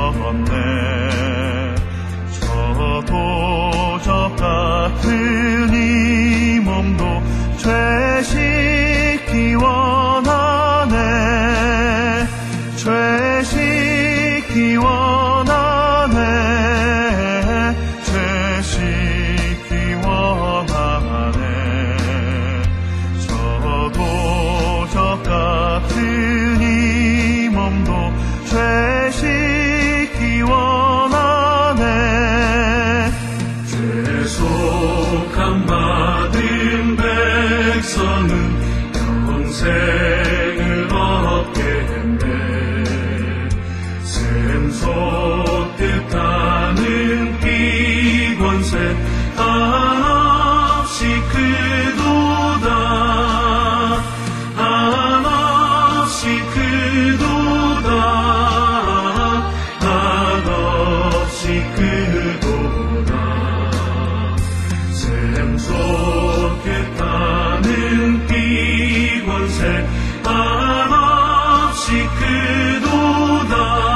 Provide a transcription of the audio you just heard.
되었네. 저 도적 같은 이 몸도 죄 씻기 원하네. 죄 씻기 원하네. 죄 씻기 원하네. 저 도적 같은 이 몸도 죄 씻기 원하네. 죄속함 받은 백성은 평생을 얻겠네. 샘솟듯 하는 이 권세 한없이 크도다. 한없이 크도다. 한없이 크도다. 샘솟듯 하는 이 권세 한없이 크도다.